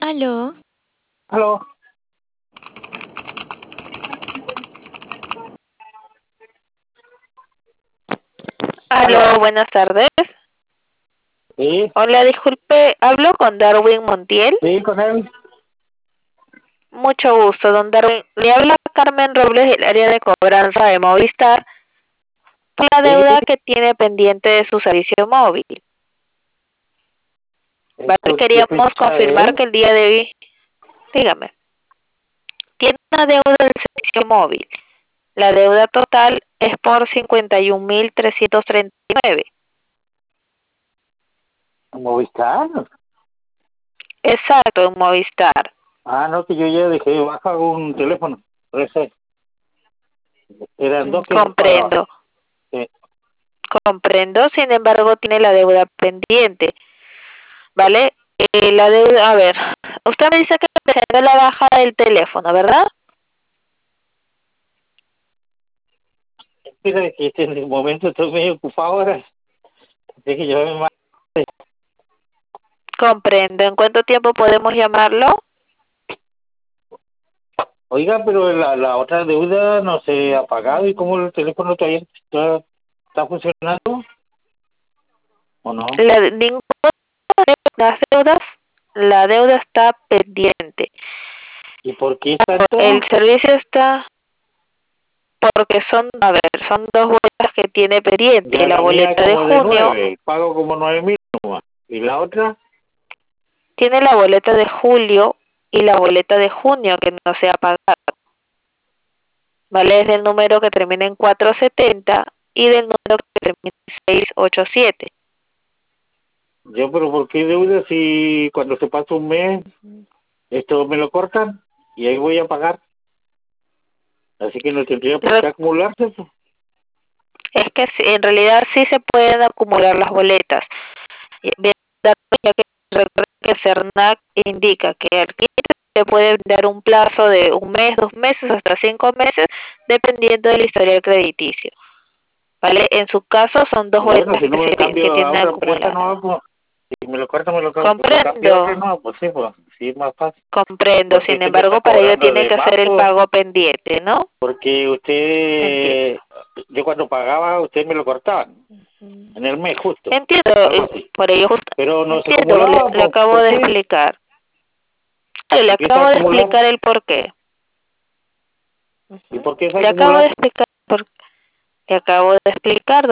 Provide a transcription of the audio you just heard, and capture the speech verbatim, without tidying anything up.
Aló. Aló. Aló, buenas tardes. Sí, Hola, disculpe, hablo con Darwin Montiel. sí, con él. Mucho gusto, don Darwin. Le habla Carmen Robles del área de cobranza de Movistar por la Sí, deuda que tiene pendiente de su servicio móvil. Vale, esto, ¿qué queríamos fecha confirmar es? que el día de hoy, dígame, tiene una deuda del servicio móvil. La deuda total es por cincuenta y un mil trescientos treinta y nueve. ¿Movistar? Exacto, en Movistar. Ah, no, que yo ya dejé baja un teléfono. Ese. Eran Mm, dos que no pagaba. Comprendo, Sí. comprendo, sin embargo tiene la deuda pendiente. ¿Vale? Eh, la deuda, a ver, usted me dice que empezó la baja del teléfono, ¿verdad? Mira, que este en el momento estoy medio ocupado ahora. Así que yo me... Comprendo. ¿En cuánto tiempo podemos llamarlo? Oiga, pero la, la otra deuda no se ha pagado. ¿Y cómo el teléfono todavía está, está funcionando? ¿O no? La, ninguna de las deudas, la deuda está pendiente. ¿Y por qué está El todo? servicio está, porque son, a ver, son dos boletas que tiene pendiente. Ya La la mía boleta de como de junio, nueve. Pago como nueve mil nomás. ¿Y la otra? tiene la boleta de julio y la boleta de junio que no se ha pagado. ¿Vale? Es del número que termina en cuatrocientos setenta y del número que termina en seiscientos ochenta y siete. Yo, pero ¿por qué deuda si cuando se pasa un mes esto me lo cortan y ahí voy a pagar? Así que no tendría por qué acumularse. Pues. Es que sí, en realidad sí se pueden acumular las boletas. Y bien, ya que recuerde que CERNAC indica que al cliente se puede dar un plazo de un mes, dos meses, hasta cinco meses, dependiendo del historial crediticio. ¿Vale? En su caso son dos Bueno, boletas si no que, me se, que cambio a tienen otra empresa, acumuladas. no, pues, si me lo cortan, me lo, cam- lo cambio a otra, Comprendo, no, pues sí, pues, sí es más fácil. comprendo. Porque Sin este me está embargo, para ello cobrando tiene de que hacer el marzo, pago pendiente, ¿no? porque Entiendo. usted, yo cuando pagaba, usted me lo cortaban, en el mes justo, Entiendo, algo eh, así. por ello justo, Pero no se entiendo, le, acumulaba, le pues, acabo ¿por de qué? explicar. Le Empieza a acabo de acumular. explicar el por qué. ¿Y Ujú. por qué se Le acabo de acumula? explicar por, le acabo de explicar